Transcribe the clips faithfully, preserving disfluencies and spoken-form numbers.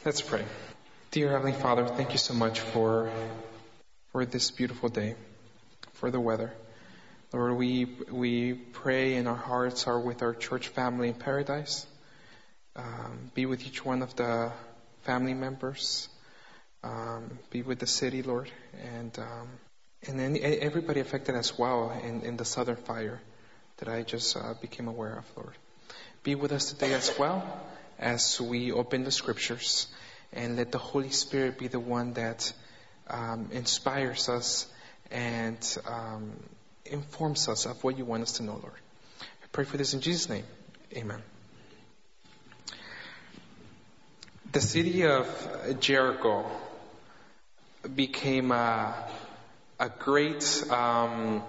Let's pray. Dear Heavenly Father, thank you so much for for this beautiful day, for the weather. Lord, we we pray and our hearts are with our church family in paradise. Um, be with each one of the family members. Um, be with the city, Lord, and um, and any, everybody affected as well in, in the southern fire that I just uh, became aware of, Lord. Be with us today as well as we open the scriptures, and let the Holy Spirit be the one that um, inspires us and um, informs us of what you want us to know, Lord. I pray for this in Jesus' name. Amen. The city of Jericho became a, a great um,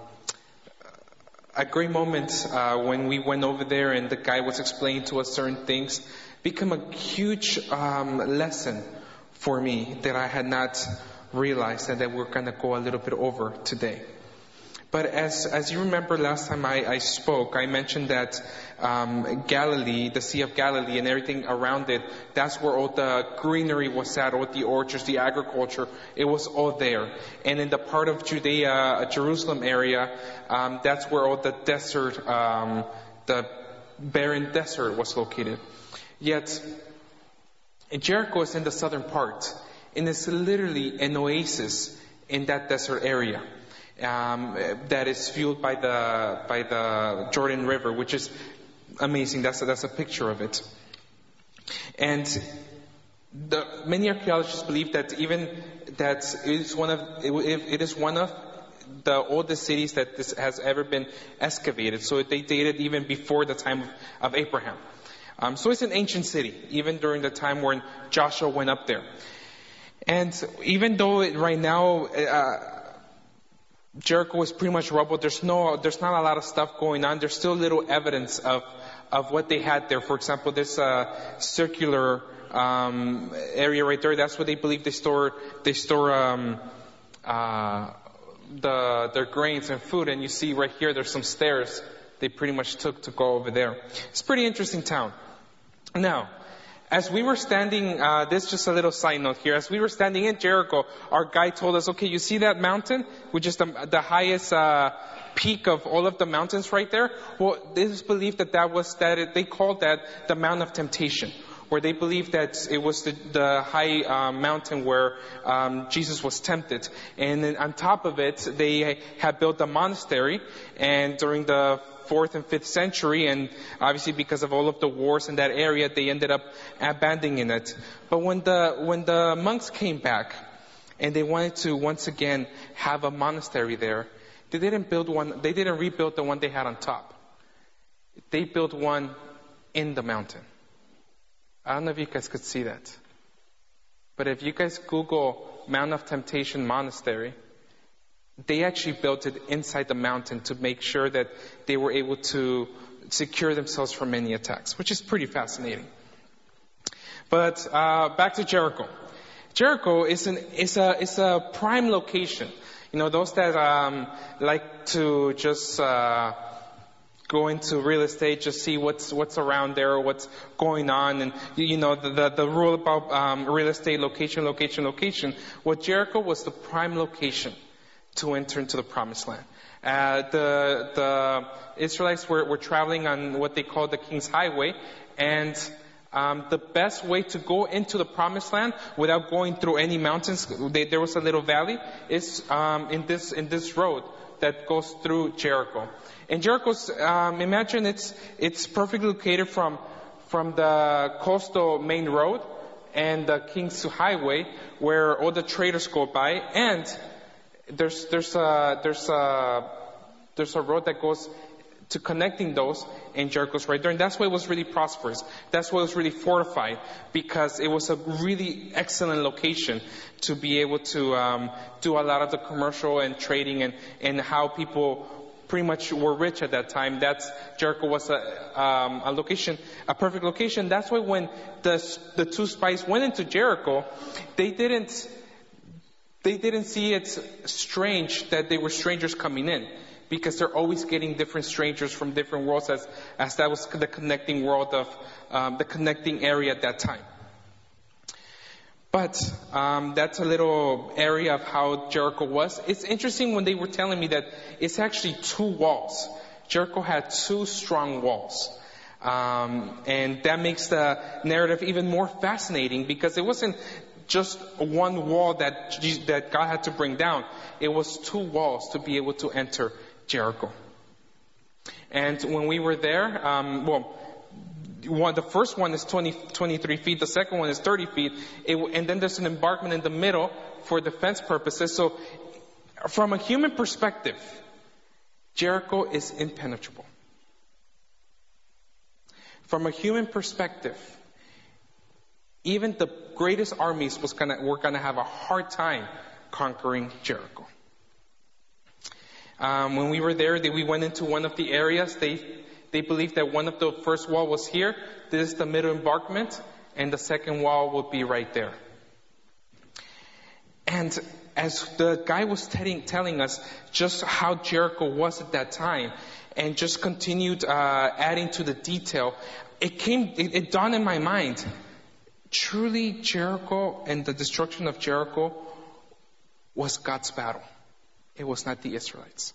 a great moment uh, when we went over there and the guy was explaining to us certain things. Become a huge um, lesson for me that I had not realized and that we're going to go a little bit over today. But as as you remember last time I, I spoke, I mentioned that um, Galilee, the Sea of Galilee and everything around it, that's where all the greenery was at, all the orchards, the agriculture, it was all there. And in the part of Judea, Jerusalem area, um, that's where all the desert, um, the barren desert was located. Yet, Jericho is in the southern part, and it's literally an oasis in that desert area. Um, that is fueled by the by the Jordan River, which is amazing. That's a, that's a picture of it. And the, many archaeologists believe that even that it is one of it, it is one of the oldest cities that this has ever been excavated. So they dated even before the time of, of Abraham. Um, so it's an ancient city, even during the time when Joshua went up there. And even though it, right now. Uh, Jericho is pretty much rubble. There's no, there's not a lot of stuff going on. There's still little evidence of, of what they had there. For example, this uh, circular um, area right there. That's where they believe they store, they store um, uh, the their grains and food. And you see right here, there's some stairs they pretty much took to go over there. It's a pretty interesting town. Now, as we were standing, uh, this is just a little side note here. As we were standing in Jericho, our guide told us, okay, you see that mountain, which is the, the highest uh, peak of all of the mountains right there? Well, it is believed that that was, that it, they called that the Mount of Temptation, where they believed that it was the, the high uh, mountain where um, Jesus was tempted. And then on top of it, they had built a monastery, and during the fourth and fifth century, and obviously because of all of the wars in that area, they ended up abandoning it. But when the when the monks came back and they wanted to once again have a monastery there, they didn't build one. They didn't rebuild the one they had on top. They built one in the mountain. I don't know if you guys could see that, but if you guys Google Mount of Temptation Monastery, they actually built it inside the mountain to make sure that they were able to secure themselves from any attacks, which is pretty fascinating. But uh, back to Jericho. Jericho is an is a is a prime location. You know, those that um, like to just uh, go into real estate, just see what's what's around there, what's going on, and you know the the, the rule about um, real estate: location, location, location. Well, Jericho was the prime location to enter into the promised land. Uh, the the Israelites were, were traveling on what they call the King's Highway, and um, the best way to go into the promised land without going through any mountains, they, there was a little valley, is um, in this in this road that goes through Jericho. And Jericho's, um, imagine it's it's perfectly located from from the coastal main road and the King's Highway, where all the traders go by, and There's there's a there's a there's a road that goes to connecting those, and Jericho's right there, and that's why it was really prosperous. That's why it was really fortified, because it was a really excellent location to be able to um, do a lot of the commercial and trading and and how people pretty much were rich at that time. That's Jericho was a um, a location, a perfect location. That's why when the the two spies went into Jericho, they didn't. They didn't see it strange that they were strangers coming in, because they're always getting different strangers from different worlds, as, as that was the connecting world of um, the connecting area at that time. But um, that's a little area of how Jericho was. It's interesting when they were telling me that it's actually two walls. Jericho had two strong walls. Um, and that makes the narrative even more fascinating, because it wasn't just one wall that Jesus, that God had to bring down. It was two walls to be able to enter Jericho. And when we were there, um, well, one, the first one is twenty, twenty-three feet. The second one is thirty feet. It, and then there's an embankment in the middle for defense purposes. So from a human perspective, Jericho is impenetrable. From a human perspective, even the greatest armies was gonna, were going to have a hard time conquering Jericho. Um, when we were there, they, we went into one of the areas. They they believed that one of the first wall was here. This is the middle embankment, and the second wall would be right there. And as the guy was telling, telling us just how Jericho was at that time, and just continued uh, adding to the detail, it came, it, it dawned in my mind. Truly, Jericho and the destruction of Jericho was God's battle. It was not the Israelites.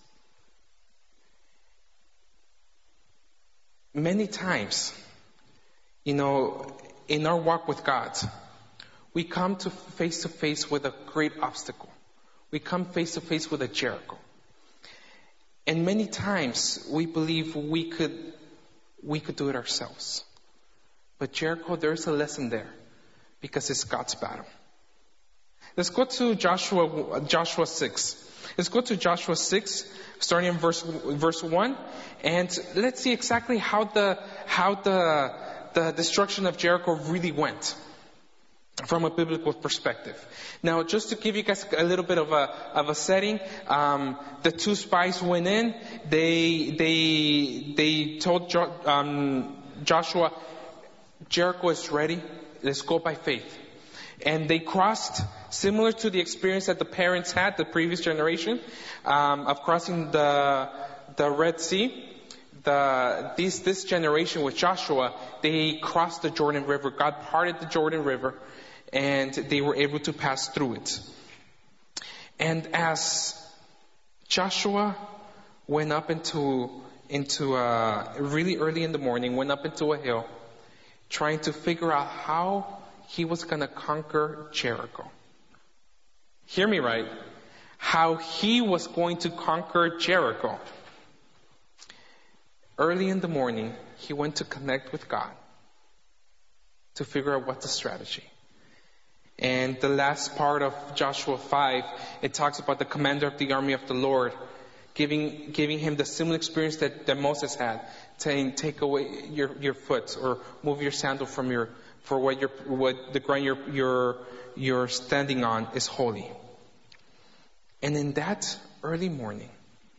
Many times, you know, in our walk with God, we come to face to face with a great obstacle. We come face to face with a Jericho. And many times we believe we could, we could do it ourselves. But Jericho, there's a lesson there, because it's God's battle. Let's go to Joshua, Joshua six. Let's go to Joshua six, starting in verse, verse one, and let's see exactly how the, how the, the destruction of Jericho really went from a biblical perspective. Now, just to give you guys a little bit of a, of a setting, um, the two spies went in, they, they, they told jo- um, Joshua, Jericho is ready, let's go by faith. And they crossed, similar to the experience that the parents had, the previous generation, um, of crossing the the Red Sea. The this this generation with Joshua, they crossed the Jordan River. God parted the Jordan River, and they were able to pass through it. And as Joshua went up into into uh, really early in the morning, went up into a hill, trying to figure out how he was going to conquer Jericho. Hear me right. How he was going to conquer Jericho. Early in the morning, he went to connect with God to figure out what's the strategy. And the last part of Joshua five, it talks about the commander of the army of the Lord giving giving him the similar experience that, that Moses had, saying, take away your, your foot, or move your sandal from your for what you're, what the ground you're, you're, you're standing on is holy. And in that early morning,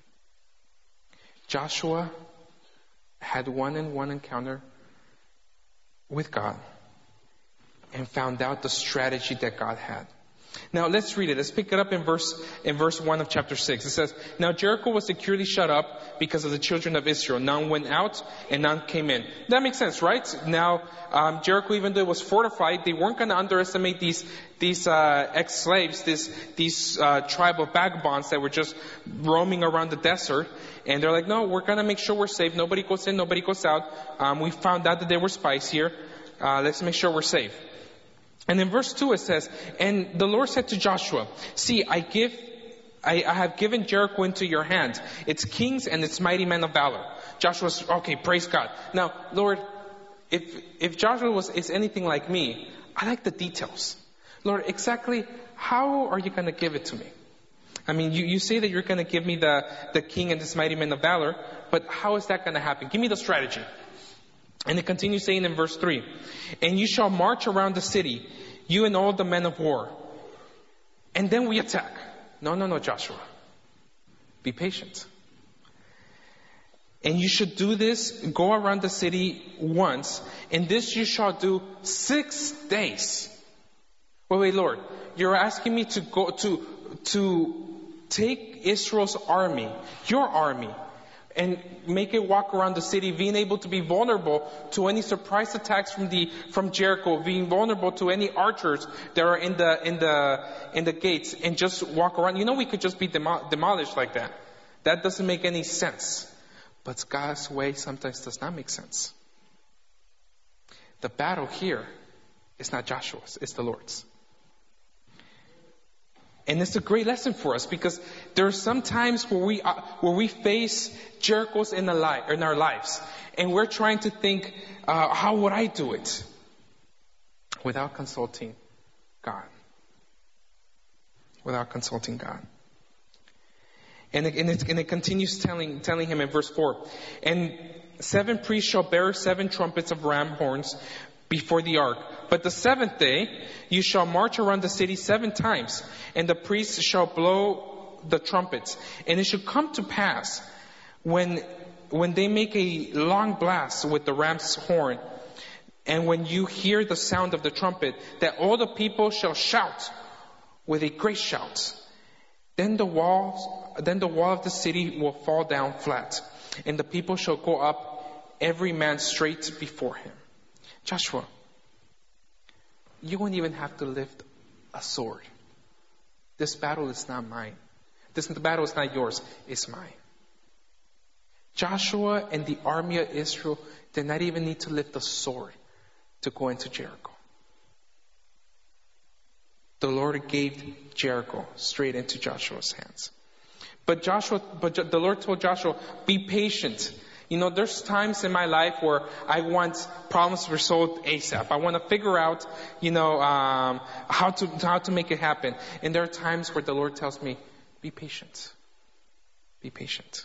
Joshua had one-on-one encounter with God and found out the strategy that God had. Now let's read it. Let's pick it up in verse in verse one of chapter six. It says, now Jericho was securely shut up because of the children of Israel. None went out and none came in. That makes sense, right? Now um, Jericho, even though it was fortified, they weren't going to underestimate these these uh, ex-slaves, this these uh, tribe of vagabonds that were just roaming around the desert. And they're like, no, we're going to make sure we're safe. Nobody goes in, nobody goes out. Um, we found out that there were spies here. Uh, let's make sure we're safe. And in verse two it says, and the Lord said to Joshua, see, I give, I, I have given Jericho into your hand, its kings and its mighty men of valor. Joshua's, okay, praise God. Now, Lord, if, if Joshua was, is anything like me, I like the details. Lord, exactly how are you going to give it to me? I mean, you, you say that you're going to give me the, the king and its mighty men of valor, but how is that going to happen? Give me the strategy. And it continues saying in verse three, and you shall march around the city, you and all the men of war. And then we attack. No, no, no, Joshua. Be patient. And you should do this, go around the city once, and this you shall do six days. Wait, wait, Lord, you're asking me to go to, to take Israel's army, your army, and make it walk around the city, being able to be vulnerable to any surprise attacks from the from Jericho, being vulnerable to any archers that are in the in the in the gates, and just walk around. You know, we could just be demo- demolished like that. That doesn't make any sense. But God's way sometimes does not make sense. The battle here is not Joshua's, it's the Lord's. And it's a great lesson for us, because there are some times where we uh, where we face Jerichos in, the li- in our lives, and we're trying to think, uh, how would I do it? Without consulting God. Without consulting God. And it, and, it, and it continues telling telling him in verse four, and seven priests shall bear seven trumpets of ram horns before the ark. But the seventh day you shall march around the city seven times, and the priests shall blow the trumpets. And it shall come to pass, when when they make a long blast with the ram's horn, and when you hear the sound of the trumpet, that all the people shall shout with a great shout. Then the walls, then the wall of the city will fall down flat, and the people shall go up, every man straight before him. Joshua, you won't even have to lift a sword. This battle is not mine. This battle is not yours, it's mine. Joshua and the army of Israel did not even need to lift a sword to go into Jericho. The Lord gave Jericho straight into Joshua's hands. But Joshua, but the Lord told Joshua, be patient. You know, there's times in my life where I want problems resolved ASAP. I want to figure out, you know, um, how to how to make it happen. And there are times where the Lord tells me, be patient. Be patient.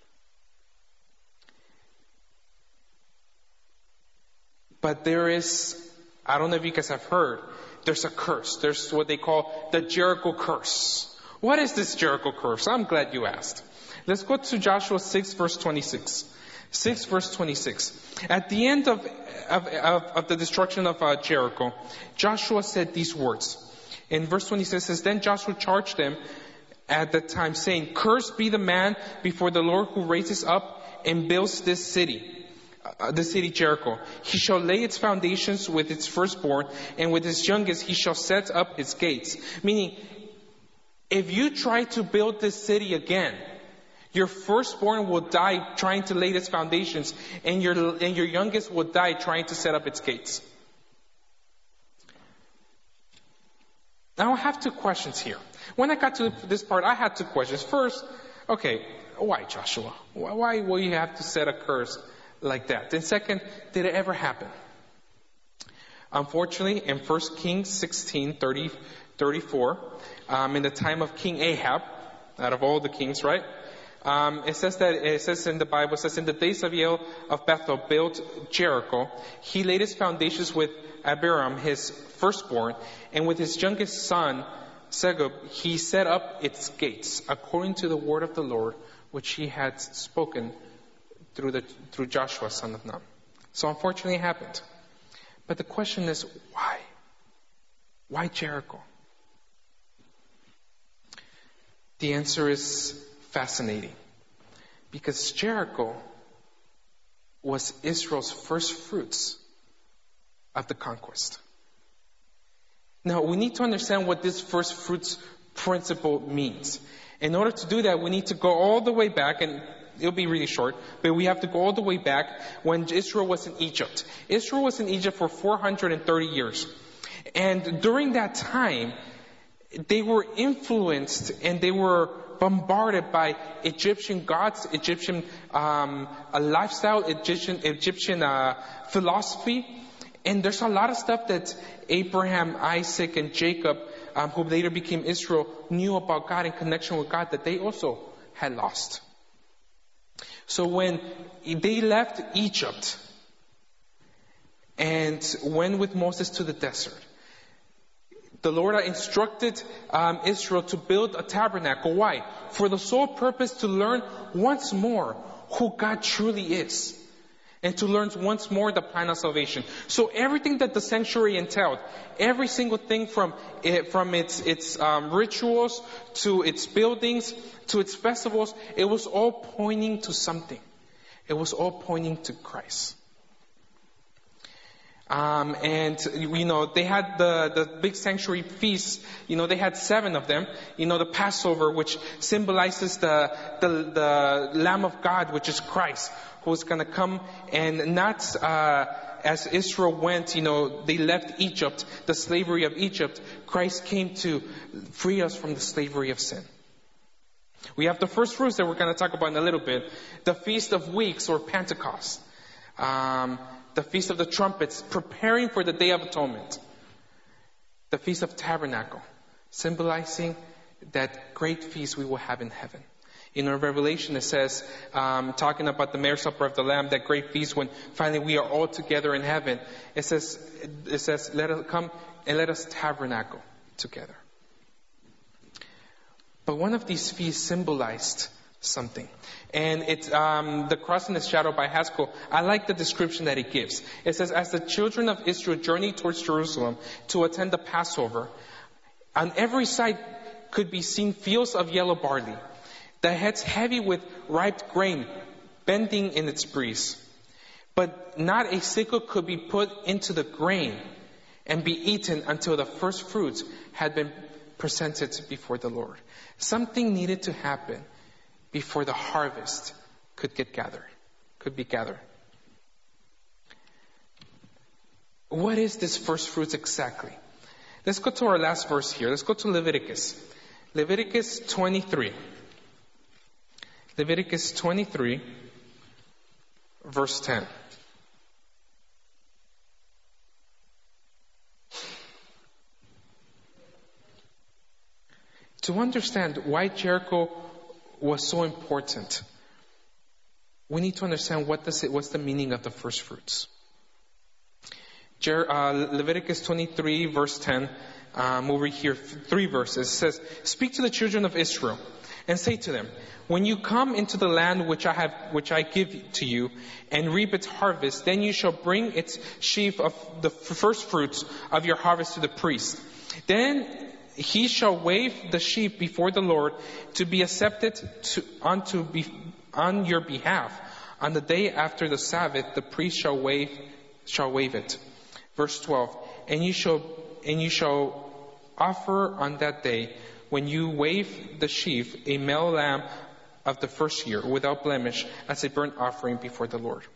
But there is, I don't know if you guys have heard, there's a curse. There's what they call the Jericho curse. What is this Jericho curse? I'm glad you asked. Let's go to Joshua six, verse twenty-six. six, verse twenty-six. At the end of, of, of, of the destruction of uh, Jericho, Joshua said these words. In verse twenty-six, it says, then Joshua charged them at that time, saying, cursed be the man before the Lord who raises up and builds this city. Uh, the city Jericho. He shall lay its foundations with its firstborn, and with his youngest he shall set up its gates. Meaning, if you try to build this city again, your firstborn will die trying to lay its foundations, and your and your youngest will die trying to set up its gates. Now I have two questions here. When I got to this part, I had two questions. First, okay, why Joshua? Why will you have to set a curse like that? And second, did it ever happen? Unfortunately, in First Kings sixteen, thirty, thirty-four, um, in the time of King Ahab, out of all the kings, right? Um, it says that, it says in the Bible, it says, in the days of Yael of Bethel built Jericho, he laid his foundations with Abiram, his firstborn, and with his youngest son, Segub, he set up its gates, according to the word of the Lord, which he had spoken through the through Joshua, son of Nun. So unfortunately it happened. But the question is, why? Why Jericho? The answer is fascinating. Because Jericho was Israel's first fruits of the conquest. Now, we need to understand what this first fruits principle means. In order to do that, we need to go all the way back, and it'll be really short, but we have to go all the way back when Israel was in Egypt. Israel was in Egypt for four hundred thirty years. And during that time, they were influenced and they were bombarded by Egyptian gods, Egyptian um, a lifestyle, Egyptian, Egyptian uh, philosophy. And there's a lot of stuff that Abraham, Isaac, and Jacob, um, who later became Israel, knew about God in connection with God that they also had lost. So when they left Egypt and went with Moses to the desert, the Lord instructed um, Israel to build a tabernacle. Why? For the sole purpose to learn once more who God truly is. and to learn once more the plan of salvation. So everything that the sanctuary entailed, every single thing from it, from its its um, rituals to its buildings to its festivals, it was all pointing to something. It was all pointing to Christ. Um, and, you know, they had the, the big sanctuary feasts. You know, they had seven of them. You know, the Passover, which symbolizes the, the, the Lamb of God, which is Christ, who's going to come and not, uh, as Israel went, you know, they left Egypt, the slavery of Egypt. Christ came to free us from the slavery of sin. We have the first fruits that we're going to talk about in a little bit. The Feast of Weeks, or Pentecost. Um, The Feast of the Trumpets, preparing for the Day of Atonement. The Feast of Tabernacle, symbolizing that great feast we will have in heaven. In our Revelation, it says, um, talking about the marriage supper of the Lamb, that great feast when finally we are all together in heaven. It says, it says, let us come and let us tabernacle together. But one of these feasts symbolized something. And it's um, the cross in the shadow by Haskell. I like the description that it gives. It says, as the children of Israel journeyed towards Jerusalem to attend the Passover, on every side could be seen fields of yellow barley, the heads heavy with ripe grain, bending in its breeze. But not a sickle could be put into the grain and be eaten until the first fruits had been presented before the Lord. Something needed to happen before the harvest could get gathered, could be gathered. What is this first fruits exactly? Let's go to our last verse here. Let's go to Leviticus. Leviticus twenty-three. Leviticus twenty-three, verse ten. To understand why Jericho was so important, we need to understand what does it, what's the meaning of the first fruits. Jer, uh, Leviticus twenty-three, verse ten, um, over here, three verses, says, "Speak to the children of Israel and say to them, when you come into the land which I have, which I give to you, and reap its harvest, then you shall bring its sheaf of the first fruits of your harvest to the priest. Then he shall wave the sheep before the Lord to be accepted to, unto be, on your behalf. On the day after the Sabbath, the priest shall wave, shall wave it." Verse twelve, "And you shall, and you shall offer on that day, when you wave the sheaf, a male lamb of the first year, without blemish, as a burnt offering before the Lord."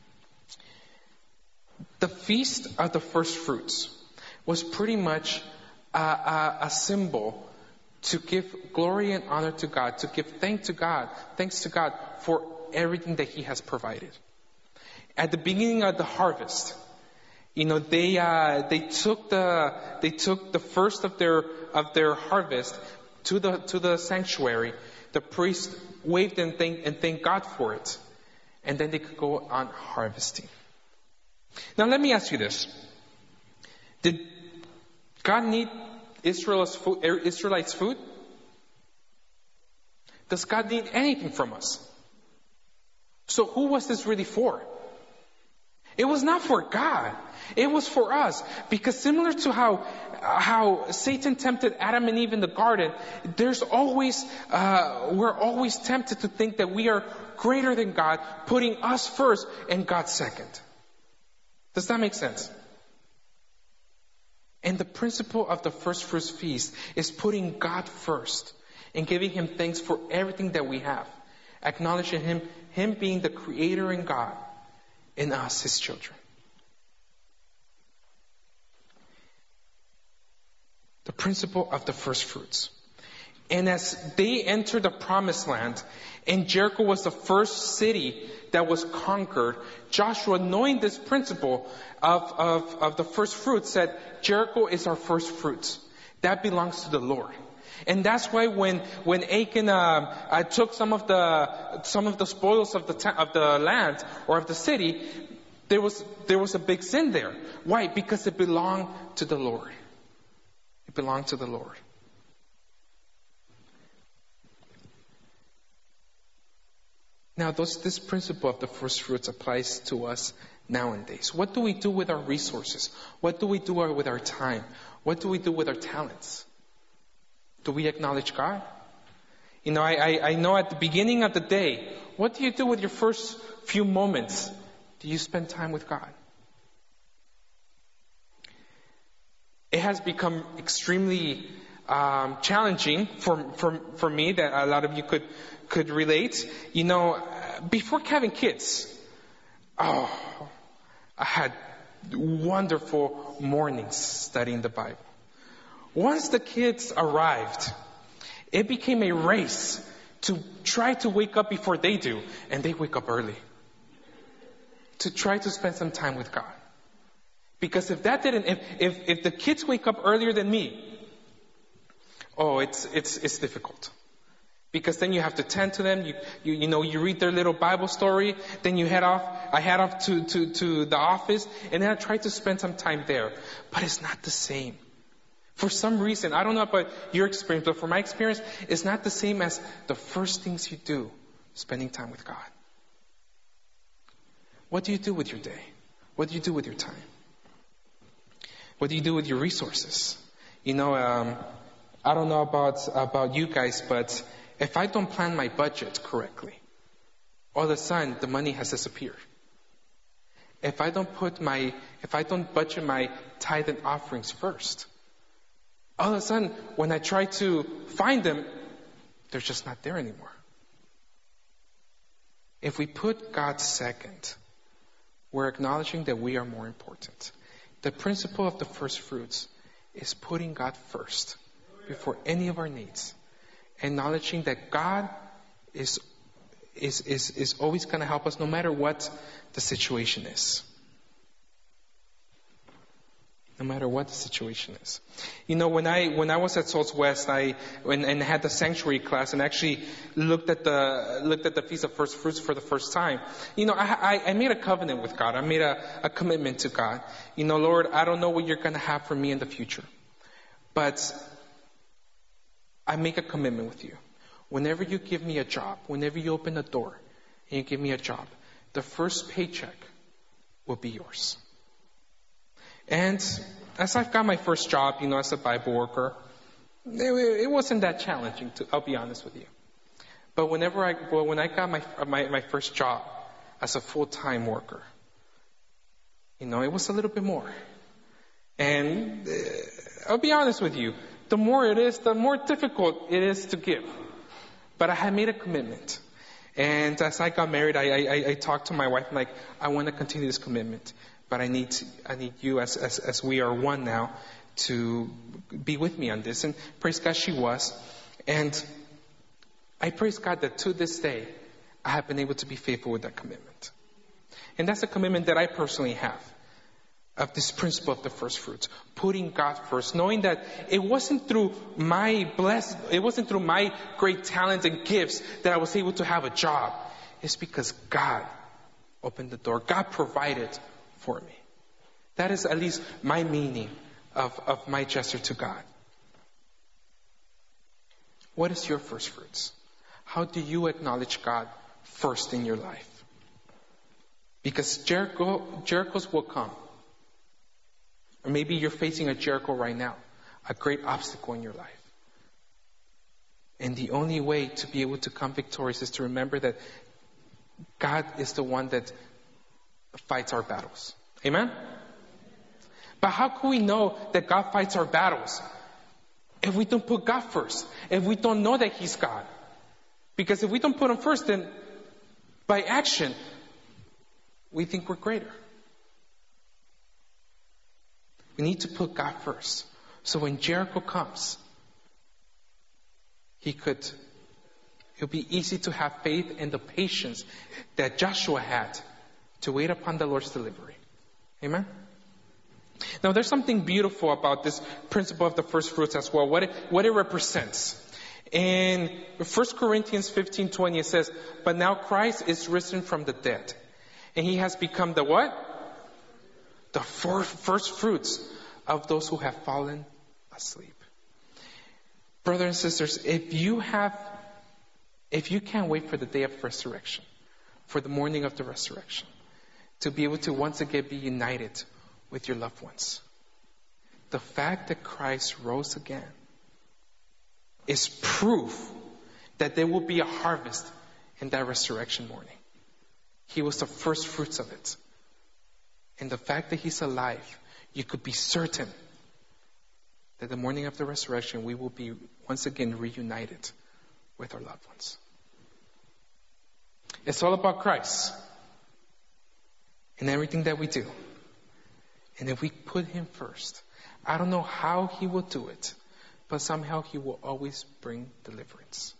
The feast of the first fruits was pretty much a, a, a symbol to give glory and honor to God, to give thanks to God, thanks to God for everything that He has provided. At the beginning of the harvest, you know, they uh, they took the they took the first of their of their harvest to the to the sanctuary. The priest waved and thanked and thanked God for it, and then they could go on harvesting. Now, let me ask you this: did God need Israel's food, Israelites' food? Does God need anything from us? So who was this really for? It was not for God. It was for us. Because similar to how how Satan tempted Adam and Eve in the garden, there's always uh, we're always tempted to think that we are greater than God, putting us first and God second. Does that make sense? And the principle of the first fruits feast is putting God first and giving Him thanks for everything that we have, acknowledging Him, Him being the Creator and God, and us, His children. The principle of the first fruits. And as they entered the promised land, and Jericho was the first city that was conquered, Joshua, knowing this principle of, of, of the first fruits, said, Jericho is our first fruits. That belongs to the Lord. And that's why when when Achan uh, uh, took some of the some of the spoils of the ta- of the land or of the city, there was there was a big sin there. Why? Because it belonged to the Lord. It belonged to the Lord. Now, those, this principle of the first fruits applies to us nowadays. What do we do with our resources? What do we do with our time? What do we do with our talents? Do we acknowledge God? You know, I, I, I know at the beginning of the day, what do you do with your first few moments? Do you spend time with God? It has become extremely um, challenging for, for for me, that a lot of you could could relate. You know, before having kids, oh, I had wonderful mornings studying the Bible. Once the kids arrived, it became a race to try to wake up before they do, and they wake up early, to try to spend some time with God. Because if that didn't, if, if, if the kids wake up earlier than me, oh, it's, it's, it's difficult. Because then you have to tend to them, you, you, you know, you read their little Bible story, then you head off, I head off to, to, to the office, and then I try to spend some time there. But it's not the same. For some reason, I don't know about your experience, but for my experience, it's not the same as the first things you do, spending time with God. What do you do with your day? What do you do with your time? What do you do with your resources? You know, um, I don't know about about you guys, but if I don't plan my budget correctly, all of a sudden the money has disappeared. If I don't put my, if I don't budget my tithe and offerings first, all of a sudden when I try to find them, they're just not there anymore. If we put God second, we're acknowledging that we are more important. The principle of the first fruits is putting God first before any of our needs. Acknowledging that God is, is, is, is always going to help us no matter what the situation is. No matter what the situation is. You know, when I when I was at Souls West, I when, and had the sanctuary class and actually looked at the looked at the Feast of First Fruits for the first time. You know, I I, I made a covenant with God. I made a, a commitment to God. You know, Lord, I don't know what you're going to have for me in the future, but I make a commitment with you. Whenever you give me a job, whenever you open a door and you give me a job, the first paycheck will be yours. And as I've got my first job, you know, as a Bible worker, it, it wasn't that challenging, to, I'll be honest with you. But whenever I, well, when I got my, my, my first job as a full-time worker, you know, it was a little bit more. And uh, I'll be honest with you, the more it is, the more difficult it is to give. But I had made a commitment. And as I got married, I, I, I talked to my wife, I'm like, I want to continue this commitment. But I need to, I need you, as, as as we are one now, to be with me on this. And praise God, she was. And I praise God that to this day, I have been able to be faithful with that commitment. And that's a commitment that I personally have of this principle of the first fruits, putting God first, knowing that it wasn't through my bless, it wasn't through my great talents and gifts that I was able to have a job. It's because God opened the door. God provided for me. That is at least my meaning of, of my gesture to God. What is your first fruits? How do you acknowledge God first in your life? Because Jericho, Jerichos will come. Or maybe you're facing a Jericho right now, a great obstacle in your life. And the only way to be able to come victorious is to remember that God is the one that fights our battles. Amen? But how can we know that God fights our battles if we don't put God first? If we don't know that He's God? Because if we don't put Him first, then by action, we think we're greater. We need to put God first. So when Jericho comes, he could, it'll be easy to have faith and the patience that Joshua had to wait upon the Lord's delivery. Amen? Now there's something beautiful about this principle of the first fruits as well, what it, what it represents. In First Corinthians fifteen twenty it says, but now Christ is risen from the dead. And He has become the what? The first fruits of those who have fallen asleep. Brothers and sisters, if you have, if you can't wait for the day of resurrection, for the morning of the resurrection, to be able to once again be united with your loved ones. The fact that Christ rose again is proof that there will be a harvest in that resurrection morning. He was the first fruits of it. And the fact that he's alive, you could be certain that the morning of the resurrection, we will be once again reunited with our loved ones. It's all about Christ in everything that we do. And if we put him first, I don't know how he will do it, but somehow he will always bring deliverance.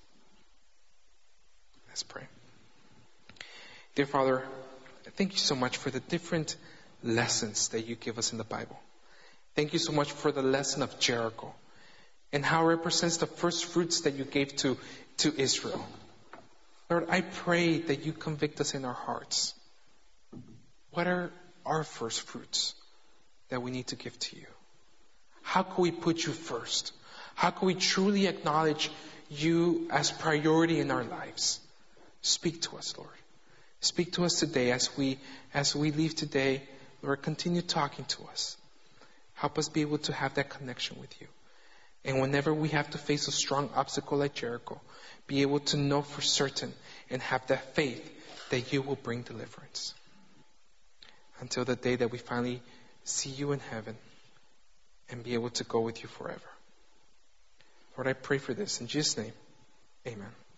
Let's pray. Dear Father, thank you so much for the different lessons that you give us in the Bible. Thank you so much for the lesson of Jericho and how it represents the first fruits that you gave to, to Israel. Lord, I pray that you convict us in our hearts. What are our first fruits that we need to give to you? How can we put you first? How can we truly acknowledge you as priority in our lives? Speak to us, Lord. Speak to us today as we as we leave today. Lord, continue talking to us. Help us be able to have that connection with you. And whenever we have to face a strong obstacle like Jericho, be able to know for certain and have that faith that you will bring deliverance. Until the day that we finally see you in heaven and be able to go with you forever. Lord, I pray for this in Jesus' name. Amen.